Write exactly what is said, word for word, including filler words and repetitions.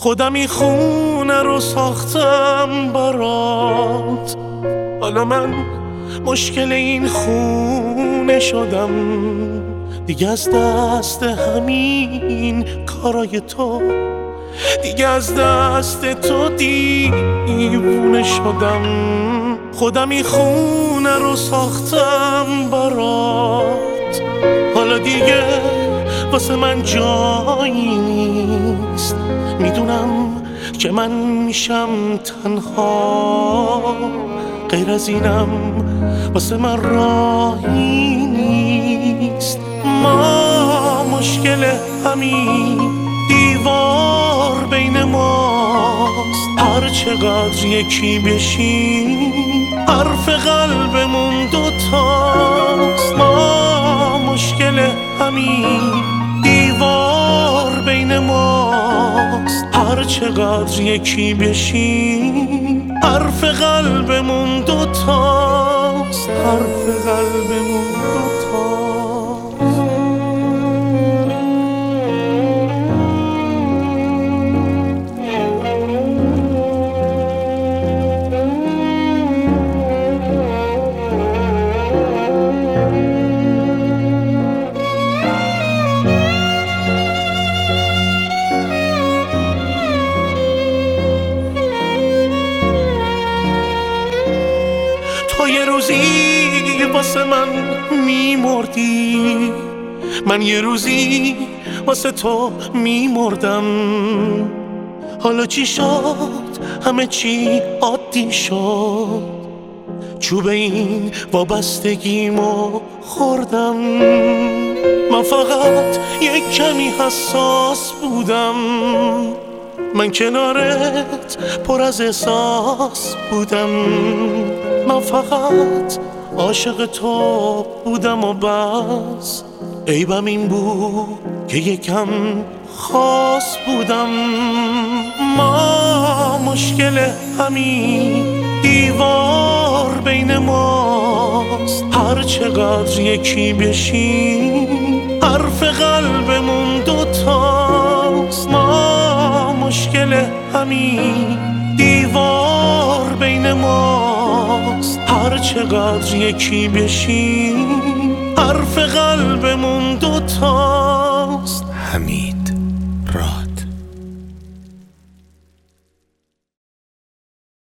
خودم این خونه رو ساختم برات، حالا من مشکل این خونه شدم. دیگه از دست همین کارای تو، دیگه از دست تو دیوونه شدم. خودم این خونه رو ساختم برات، حالا دیگه واسه من جایی نیست. میدونم که من میشم تنها، غیر از اینم واسه من راهی نیست. ما مشکل همین دیوار بین ماست، هر چقدر یکی بشیم حرف قلبمون دوتاست. ما مشکل همین دیوار بین ماست، هر چقدر یکی بشیم حرف قلبمون دوتاست، حرف قلبمون دوتاست. تو یه روزی واسه من میمردی، من یه روزی واسه تو میمردم. حالا چی شد؟ همه چی عادی شد، چوب این وابستگیمو خوردم. من فقط یک کمی حساس بودم، من کنارت پر از احساس بودم. من فقط عاشق تو بودم و بس، عیبم این بود که یکم خاص بودم. ما مشکل همین دیوار بین ماست، هر چقدر یکی بشیم حرف قلبمون دوتاست. ما مشکل همین دیوار بین ماست، هر چقدر یکی بشیم حرف قلبمون دوتاست. حمید راد.